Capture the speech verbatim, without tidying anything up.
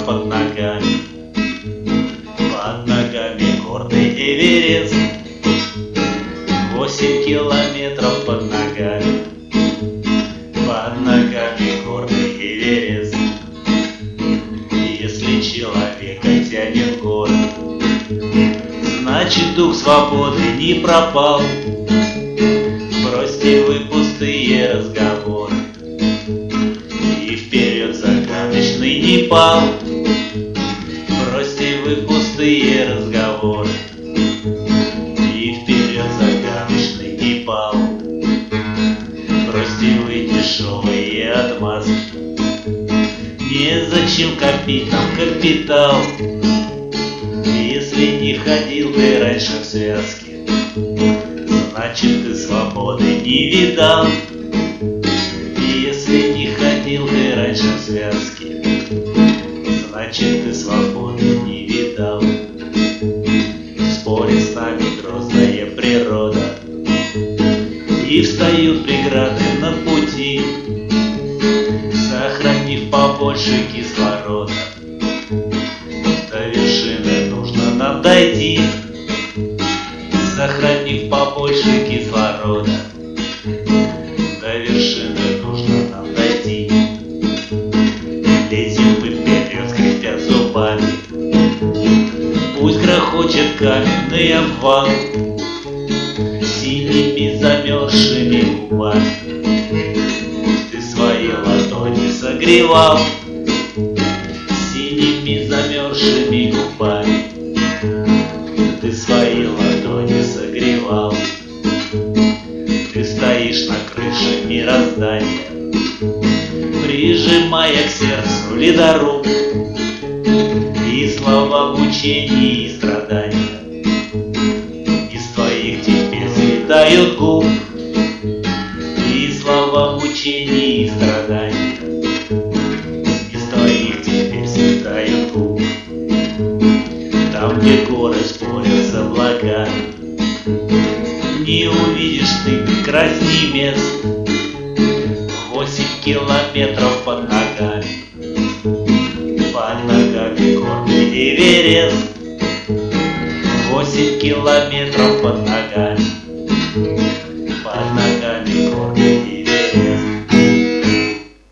под ногами, под ногами горный Эверест. Восемь километров под ногами, под ногами горный Эверест. Если человека тянет в горы, значит дух свободы не пропал. Бросьте вы пустые разговоры и вперед загадочный Непал. Бросьте вы пустые разговоры и вперед загадочный Непал. Бросьте вы дешевые отмазки, незачем копить нам капитал. Если не ходил ты раньше в связке, значит ты свободы не видал. Если не ходил ты раньше в связке, значит ты свободы не видал. Спорит с нами грозная природа, и встают преграды на пути, сохранив побольше кислорода. До вершины нужно нам дойти, сохранив побольше кислорода. До вершины нужно нам дойти. Лезем мы вперед, скрипя зубами, пусть грохочет каменный обвал. Синими замерзшими губами ты свои ладони согревал. Синими замерзшими губами ты свои ладони согревал. Ты стоишь на крыше мироздания, прижимая к сердцу ледоруб, и слова мучений и страдания из твоих теперь слетают губ. И слова мучений и страдания из твоих теперь слетают губ. Там, где горы спорят с облаками, не увидишь ты прекрасней мест. Восемь километров под ногами, под ногами горный Эверест. Восемь километров под